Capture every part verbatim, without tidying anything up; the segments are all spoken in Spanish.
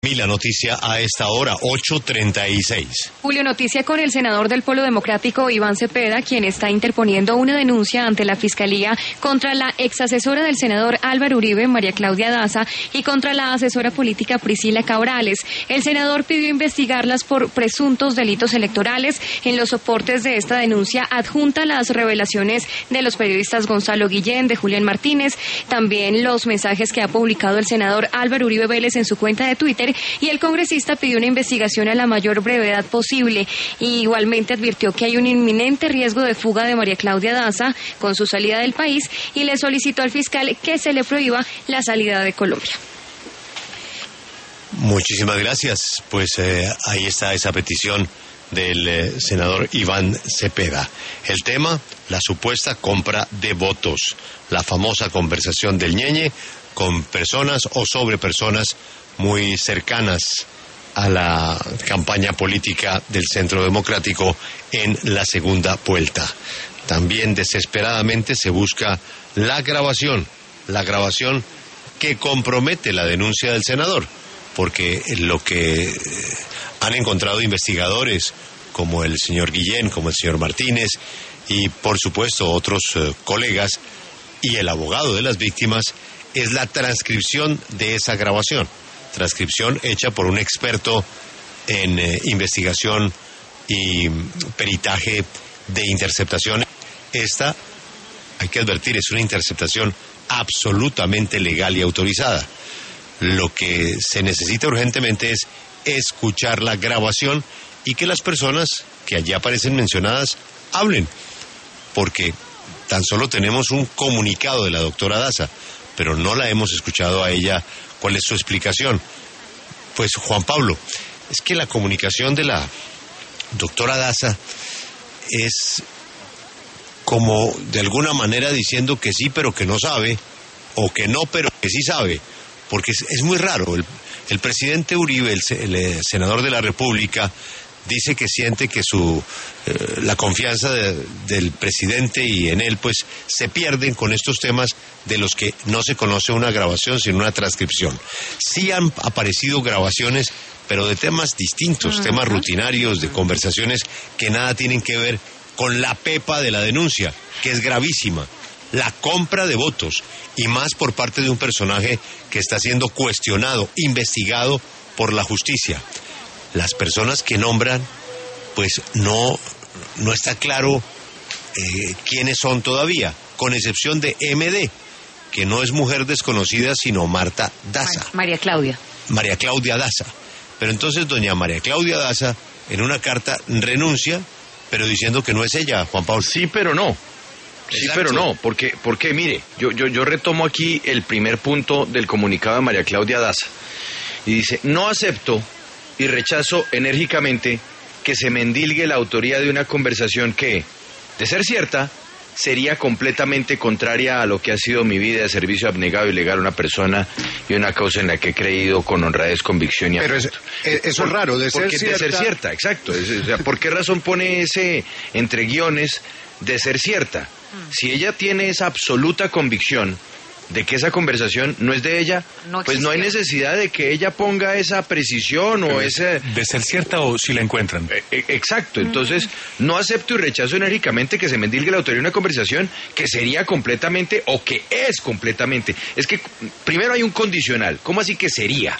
Y la noticia a esta hora, ocho treinta y seis. Julio, noticia con el senador del Polo Democrático, Iván Cepeda, quien está interponiendo una denuncia ante la Fiscalía contra la exasesora del senador Álvaro Uribe, María Claudia Daza, y contra la asesora política Priscila Cabrales. El senador pidió investigarlas por presuntos delitos electorales. En los soportes de esta denuncia adjunta las revelaciones de los periodistas Gonzalo Guillén, de Julián Martínez, también los mensajes que ha publicado el senador Álvaro Uribe Vélez en su cuenta de Twitter, y el congresista pidió una investigación a la mayor brevedad posible. Y igualmente advirtió que hay un inminente riesgo de fuga de María Claudia Daza con su salida del país, y le solicitó al fiscal que se le prohíba la salida de Colombia. Muchísimas gracias. Pues eh, ahí está esa petición del eh, senador Iván Cepeda. El tema, la supuesta compra de votos, la famosa conversación del Ñeñe con personas o sobre personas muy cercanas a la campaña política del Centro Democrático en la segunda vuelta. También desesperadamente se busca la grabación, la grabación que compromete la denuncia del senador, porque lo que han encontrado investigadores como el señor Guillén, como el señor Martínez y por supuesto otros eh, colegas y el abogado de las víctimas es la transcripción de esa grabación. Transcripción hecha por un experto en eh, investigación y peritaje de interceptación. Esta, hay que advertir, es una interceptación absolutamente legal y autorizada. Lo que se necesita urgentemente es escuchar la grabación y que las personas que allí aparecen mencionadas hablen, porque tan solo tenemos un comunicado de la doctora Daza, pero no la hemos escuchado a ella. ¿Cuál es su explicación? Pues, Juan Pablo, es que la comunicación de la doctora Daza es como de alguna manera diciendo que sí pero que no sabe, o que no pero que sí sabe, porque es, es muy raro. El, el presidente Uribe, el, el senador de la República, dice que siente que su eh, la confianza de, del presidente y en él pues se pierden con estos temas de los que no se conoce una grabación sino una transcripción. Sí han aparecido grabaciones, pero de temas distintos, uh-huh. temas rutinarios, de conversaciones que nada tienen que ver con la pepa de la denuncia, que es gravísima, la compra de votos, y más por parte de un personaje que está siendo cuestionado, investigado por la justicia. Las personas que nombran, pues no, no está claro eh, quiénes son todavía, con excepción de M D, que no es mujer desconocida, sino Marta Daza. María Claudia. María Claudia Daza. Pero entonces doña María Claudia Daza, en una carta, renuncia, pero diciendo que no es ella, Juan Pablo. Sí, pero no. Sí, Exacto. pero no, porque, porque mire, yo, yo, yo retomo aquí el primer punto del comunicado de María Claudia Daza. Y dice, no acepto y rechazo enérgicamente que se me endilgue la autoría de una conversación que, de ser cierta, sería completamente contraria a lo que ha sido mi vida de servicio abnegado y legal a una persona y una causa en la que he creído con honradez, convicción y Pero es, eso Por, es raro, de ser porque cierta. de ser cierta, exacto. Es, o sea, ¿por qué razón pone ese entre guiones de ser cierta? Si ella tiene esa absoluta convicción de que esa conversación no es de ella, no pues no hay necesidad de que ella ponga esa precisión o ese... De ser cierta o si la encuentran. Eh, exacto, entonces no acepto y rechazo enérgicamente que se me endilgue la autoría de una conversación que sería completamente o que es completamente. Es que primero hay un condicional, ¿cómo así que sería?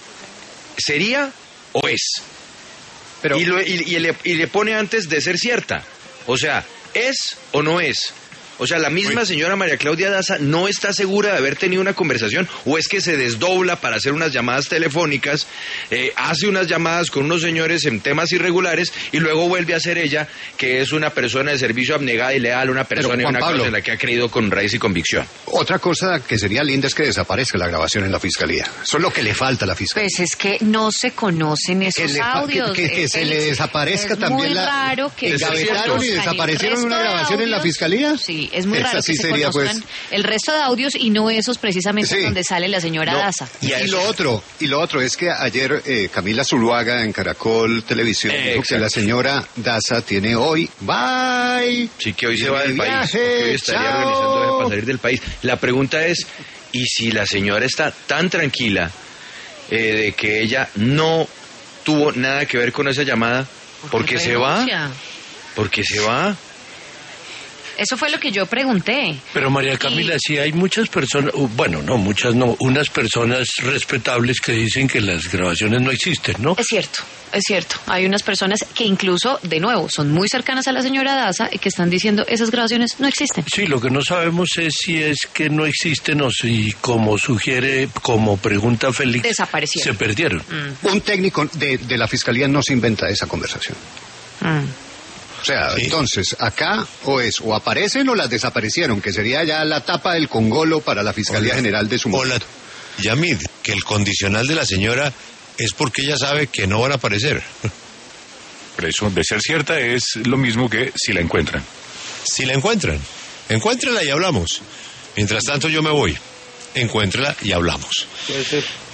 ¿Sería o es? Pero... Y, lo, y, y, le, y le pone antes de ser cierta, o sea, ¿es o no es? O sea, la misma señora María Claudia Daza no está segura de haber tenido una conversación, o es que se desdobla para hacer unas llamadas telefónicas, eh, hace unas llamadas con unos señores en temas irregulares y luego vuelve a ser ella, que es una persona de servicio abnegada y leal, una persona y una Pablo, causa en la que ha creído con raíz y convicción. Otra cosa que sería linda es que desaparezca la grabación en la fiscalía. Eso es lo que le falta a la fiscalía. Pues es que no se conocen esos que audios. Que, que, que se le desaparezca es también muy la... raro que ¿Engavetaron y desaparecieron una grabación en la fiscalía? Sí, es muy Esa raro sí que se sería, conozcan pues... el resto de audios y no esos precisamente sí. donde sale la señora no. Daza. Y, y lo otro, y lo otro es que ayer eh, Camila Zuluaga en Caracol Televisión eh, dijo exacto. que la señora Daza tiene hoy, bye. Sí, que hoy se va del viaje, país, que hoy estaría chao. organizando para salir del país. La pregunta es, ¿y si la señora está tan tranquila eh, de que ella no tuvo nada que ver con esa llamada, porque se va, porque se va. Eso fue lo que yo pregunté. Pero María Camila, y... sí hay muchas personas, bueno, no, muchas no, unas personas respetables que dicen que las grabaciones no existen, ¿no? Es cierto, es cierto. Hay unas personas que incluso, de nuevo, son muy cercanas a la señora Daza y que están diciendo esas grabaciones no existen. Sí, lo que no sabemos es si es que no existen o si, como sugiere, como pregunta Félix, desaparecieron. Se perdieron. Mm. Un técnico de, de la Fiscalía no se inventa esa conversación. Mm. O sea, sí. Entonces, acá o es, o aparecen o las desaparecieron, que sería ya la tapa del congolo para la Fiscalía Hola. General de su momento. Hola, Yamid, que el condicional de la señora es porque ella sabe que no van a aparecer. Pero eso, de ser cierta, es lo mismo que si la encuentran. Si la encuentran, encuéntrala y hablamos. Mientras tanto yo me voy, encuéntrala y hablamos. Puede ser.